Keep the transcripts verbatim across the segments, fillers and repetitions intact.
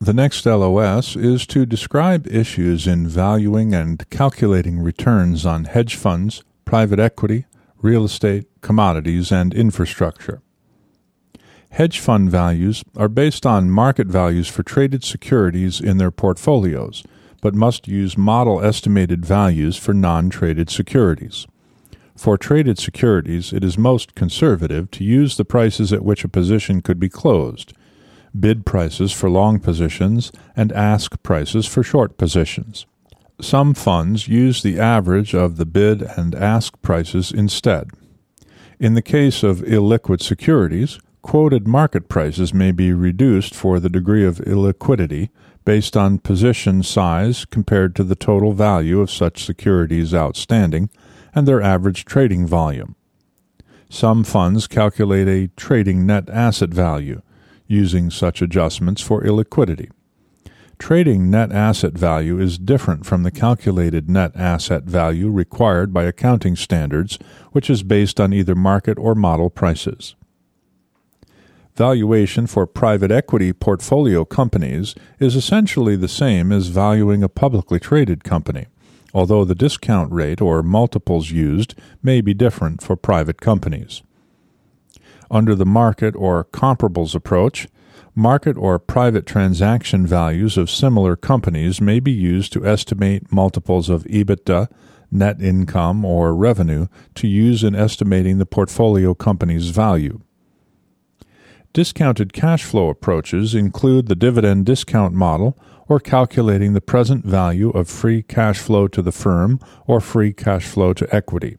The next L O S is to describe issues in valuing and calculating returns on hedge funds, private equity, real estate, commodities, and infrastructure. Hedge fund values are based on market values for traded securities in their portfolios, but must use model estimated values for non-traded securities. For traded securities, it is most conservative to use the prices at which a position could be closed, bid prices for long positions, and ask prices for short positions. Some funds use the average of the bid and ask prices instead. In the case of illiquid securities, quoted market prices may be reduced for the degree of illiquidity based on position size compared to the total value of such securities outstanding and their average trading volume. Some funds calculate a trading net asset value, using such adjustments for illiquidity. Trading net asset value is different from the calculated net asset value required by accounting standards, which is based on either market or model prices. Valuation for private equity portfolio companies is essentially the same as valuing a publicly traded company, although the discount rate or multiples used may be different for private companies. Under the market or comparables approach, market or private transaction values of similar companies may be used to estimate multiples of EBITDA, net income, or revenue to use in estimating the portfolio company's value. Discounted cash flow approaches include the dividend discount model or calculating the present value of free cash flow to the firm or free cash flow to equity.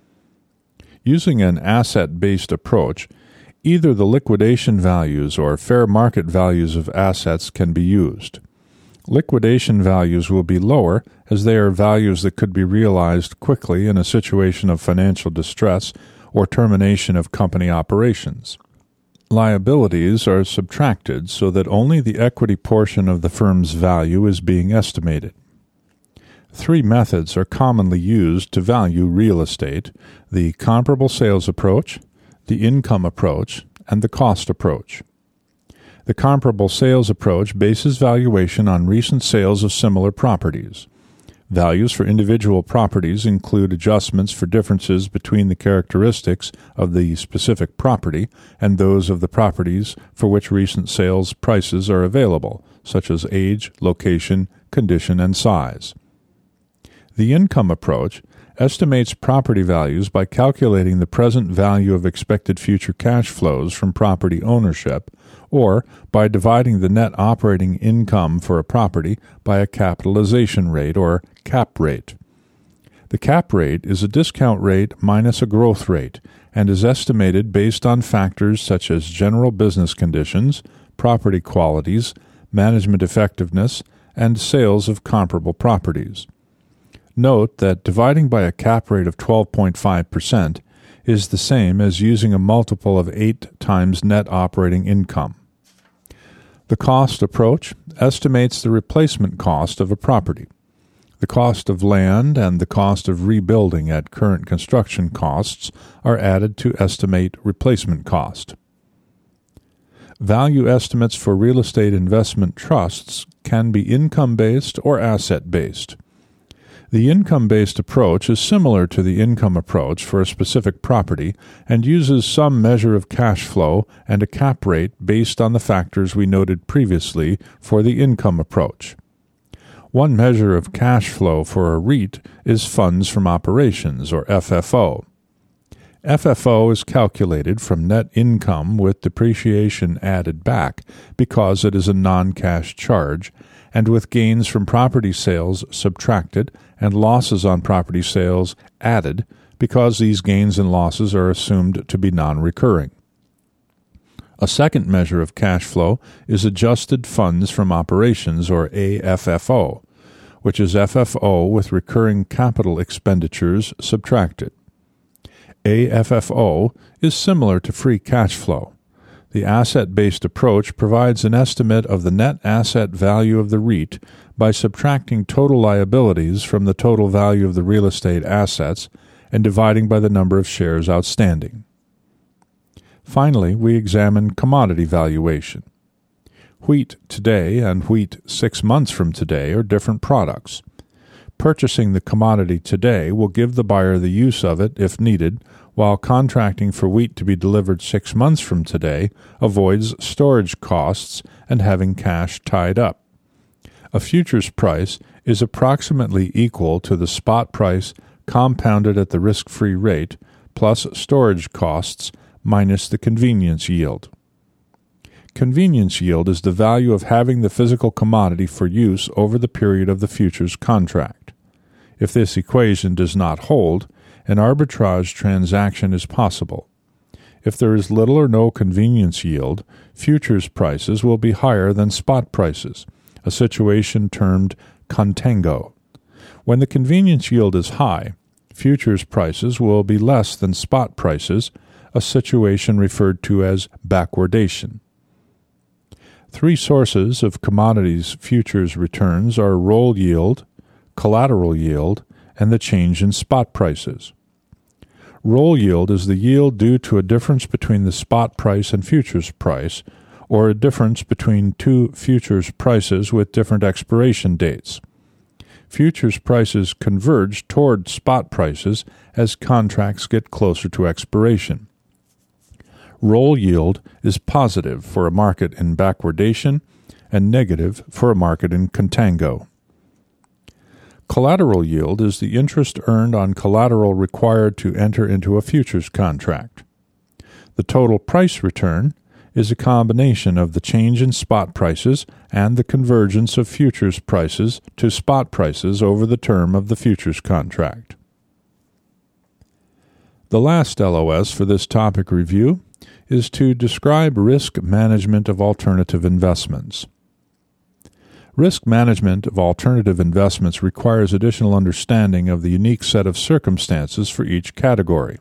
Using an asset-based approach, either the liquidation values or fair market values of assets can be used. Liquidation values will be lower as they are values that could be realized quickly in a situation of financial distress or termination of company operations. Liabilities are subtracted so that only the equity portion of the firm's value is being estimated. Three methods are commonly used to value real estate: the comparable sales approach, the income approach, and the cost approach. The comparable sales approach bases valuation on recent sales of similar properties. Values for individual properties include adjustments for differences between the characteristics of the specific property and those of the properties for which recent sales prices are available, such as age, location, condition, and size. The income approach estimates property values by calculating the present value of expected future cash flows from property ownership, or by dividing the net operating income for a property by a capitalization rate, or cap rate. The cap rate is a discount rate minus a growth rate, and is estimated based on factors such as general business conditions, property qualities, management effectiveness, and sales of comparable properties. Note that dividing by a cap rate of twelve point five percent is the same as using a multiple of eight times net operating income. The cost approach estimates the replacement cost of a property. The cost of land and the cost of rebuilding at current construction costs are added to estimate replacement cost. Value estimates for real estate investment trusts can be income-based or asset-based. The income-based approach is similar to the income approach for a specific property and uses some measure of cash flow and a cap rate based on the factors we noted previously for the income approach. One measure of cash flow for a REIT is funds from operations, or F F O. F F O is calculated from net income with depreciation added back because it is a non-cash charge, and with gains from property sales subtracted and losses on property sales added because these gains and losses are assumed to be non-recurring. A second measure of cash flow is adjusted funds from operations, or A F F O, which is F F O with recurring capital expenditures subtracted. A F F O is similar to free cash flow. The asset-based approach provides an estimate of the net asset value of the REIT by subtracting total liabilities from the total value of the real estate assets and dividing by the number of shares outstanding. Finally, we examine commodity valuation. Wheat today and wheat six months from today are different products. Purchasing the commodity today will give the buyer the use of it if needed, while contracting for wheat to be delivered six months from today avoids storage costs and having cash tied up. A futures price is approximately equal to the spot price compounded at the risk-free rate plus storage costs minus the convenience yield. Convenience yield is the value of having the physical commodity for use over the period of the futures contract. If this equation does not hold, an arbitrage transaction is possible. If there is little or no convenience yield, futures prices will be higher than spot prices, a situation termed contango. When the convenience yield is high, futures prices will be less than spot prices, a situation referred to as backwardation. Three sources of commodities futures returns are roll yield, collateral yield, and the change in spot prices. Roll yield is the yield due to a difference between the spot price and futures price, or a difference between two futures prices with different expiration dates. Futures prices converge toward spot prices as contracts get closer to expiration. Roll yield is positive for a market in backwardation and negative for a market in contango. Collateral yield is the interest earned on collateral required to enter into a futures contract. The total price return is a combination of the change in spot prices and the convergence of futures prices to spot prices over the term of the futures contract. The last L O S for this topic review is to describe risk management of alternative investments. Risk management of alternative investments requires additional understanding of the unique set of circumstances for each category.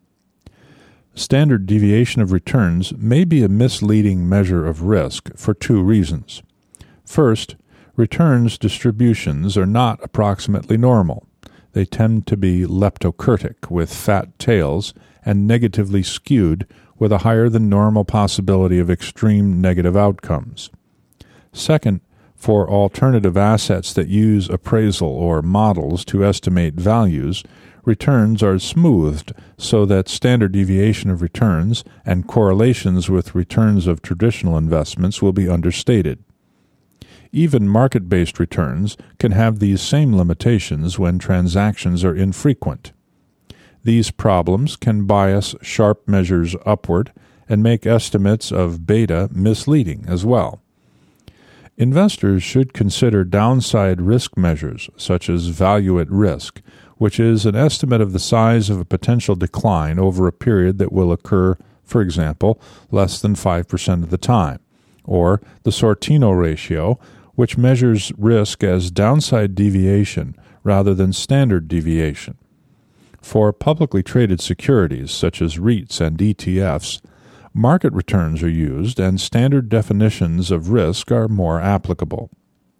Standard deviation of returns may be a misleading measure of risk for two reasons. First, returns distributions are not approximately normal. They tend to be leptokurtic, with fat tails, and negatively skewed, with a higher than normal possibility of extreme negative outcomes. Second, for alternative assets that use appraisal or models to estimate values, returns are smoothed so that standard deviation of returns and correlations with returns of traditional investments will be understated. Even market-based returns can have these same limitations when transactions are infrequent. These problems can bias Sharpe measures upward and make estimates of beta misleading as well. Investors should consider downside risk measures, such as value at risk, which is an estimate of the size of a potential decline over a period that will occur, for example, less than five percent of the time, or the Sortino ratio, which measures risk as downside deviation rather than standard deviation. For publicly traded securities, such as REITs and E T Fs, market returns are used and standard definitions of risk are more applicable.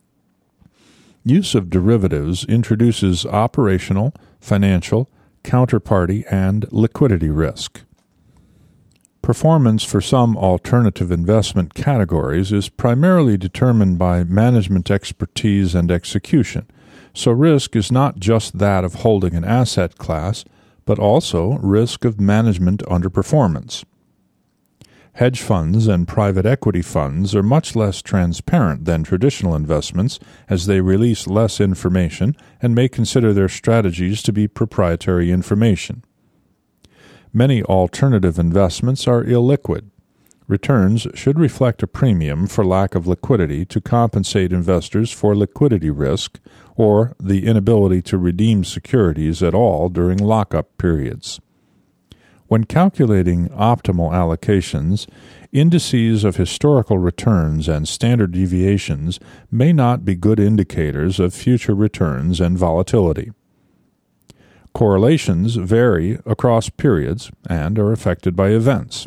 Use of derivatives introduces operational, financial, counterparty, and liquidity risk. Performance for some alternative investment categories is primarily determined by management expertise and execution, so risk is not just that of holding an asset class, but also risk of management underperformance. Hedge funds and private equity funds are much less transparent than traditional investments, as they release less information and may consider their strategies to be proprietary information. Many alternative investments are illiquid. Returns should reflect a premium for lack of liquidity to compensate investors for liquidity risk or the inability to redeem securities at all during lockup periods. When calculating optimal allocations, indices of historical returns and standard deviations may not be good indicators of future returns and volatility. Correlations vary across periods and are affected by events.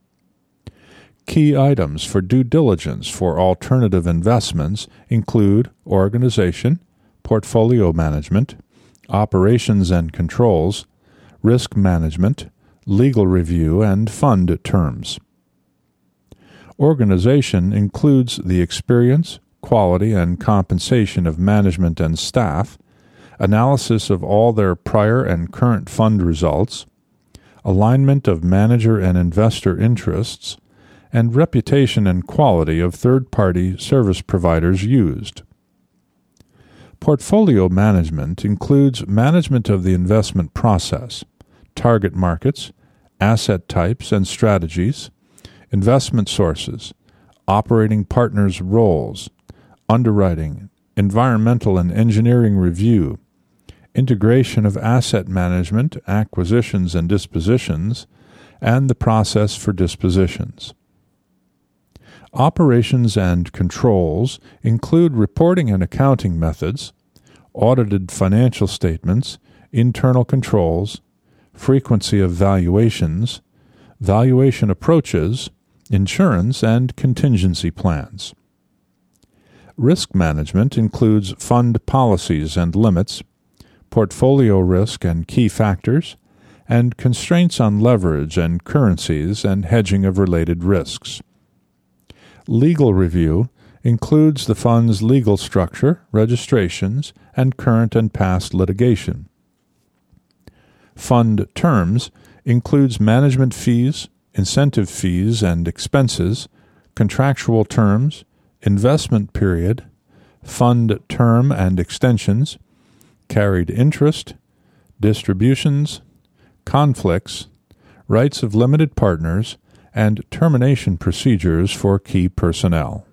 Key items for due diligence for alternative investments include organization, portfolio management, operations and controls, risk management, legal review, and fund terms. Organization includes the experience, quality, and compensation of management and staff, analysis of all their prior and current fund results, alignment of manager and investor interests, and reputation and quality of third-party service providers used. Portfolio management includes management of the investment process, target markets, asset types and strategies, investment sources, operating partners' roles, underwriting, environmental and engineering review, integration of asset management, acquisitions and dispositions, and the process for dispositions. Operations and controls include reporting and accounting methods, audited financial statements, internal controls, frequency of valuations, valuation approaches, insurance, and contingency plans. Risk management includes fund policies and limits, portfolio risk and key factors, and constraints on leverage and currencies and hedging of related risks. Legal review includes the fund's legal structure, registrations, and current and past litigation. Fund terms includes management fees, incentive fees and expenses, contractual terms, investment period, fund term and extensions, carried interest, distributions, conflicts, rights of limited partners, and termination procedures for key personnel.